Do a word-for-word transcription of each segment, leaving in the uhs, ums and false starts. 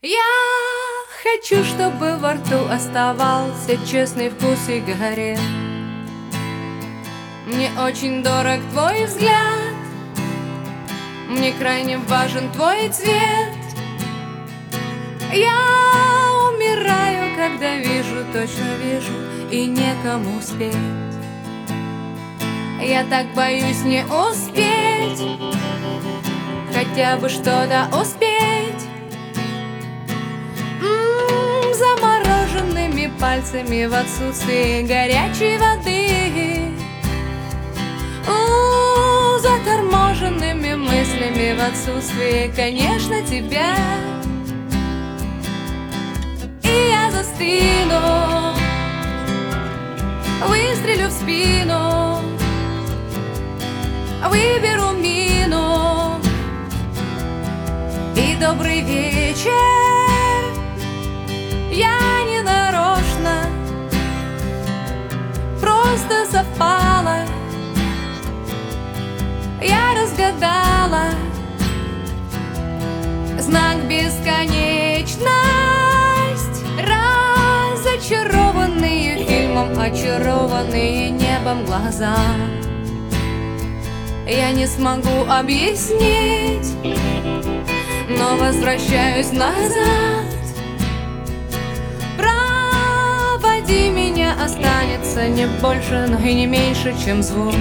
Я хочу, чтобы во рту оставался честный вкус сигарет. Мне очень дорог твой взгляд, мне крайне важен твой цвет. Я умираю, когда вижу, точно вижу, и некому спеть. Я так боюсь не успеть, хотя бы что-то успеть. М-м, замороженными пальцами в отсутствии горячей воды, У, заторможенными мыслями в отсутствии, конечно, тебя. И я застыну, выстрелю в спину, выберу мину. И добрый вечер, я не нарочно, просто совпало. Я разгадала знак бесконечность. Разочарованные фильмом, очарованные небом глаза. Я не смогу объяснить, но возвращаюсь назад. Проводи меня, останется не больше, но и не меньше, чем звук.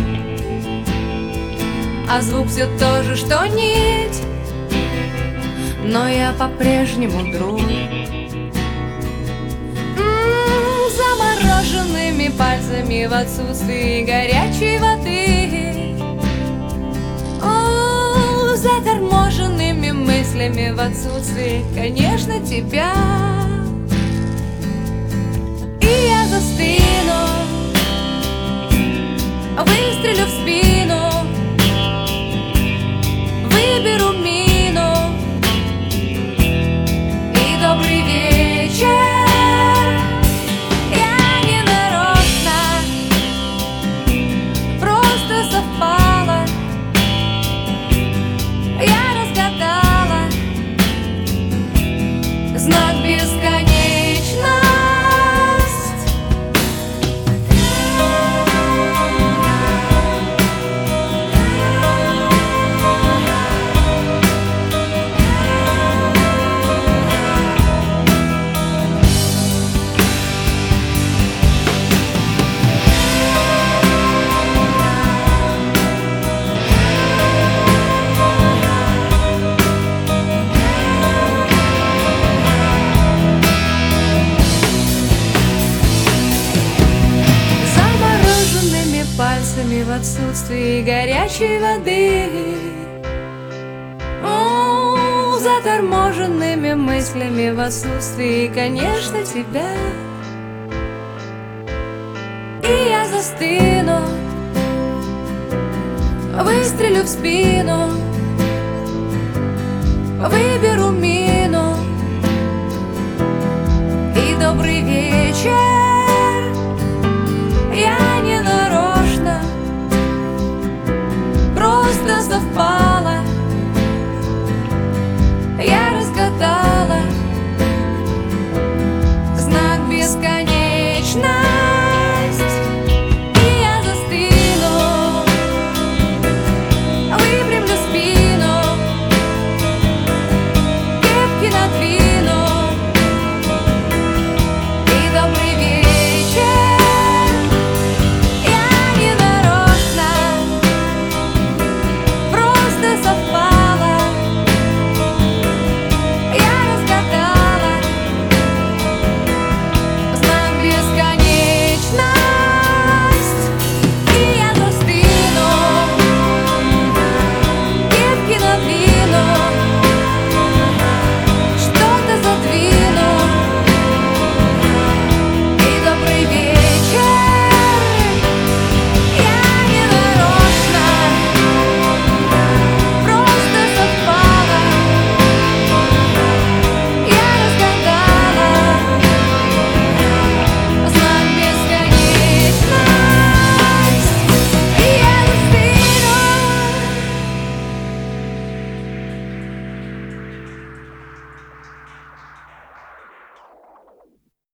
А звук все то же, что нить, но я по-прежнему друг. М-м, замороженными пальцами в отсутствии горячей воды, О, заторможенными мыслями в отсутствии, конечно, тебя. И я застыну, выстрелю в спину, выберу мину. И добрый вечер, я не нарочно, просто совпало. Я разгадала знак бесконечность. В отсутствии горячей воды, О, заторможенными мыслями в отсутствии, конечно, тебя. И я застыну, выстрелю в спину, выберу мину.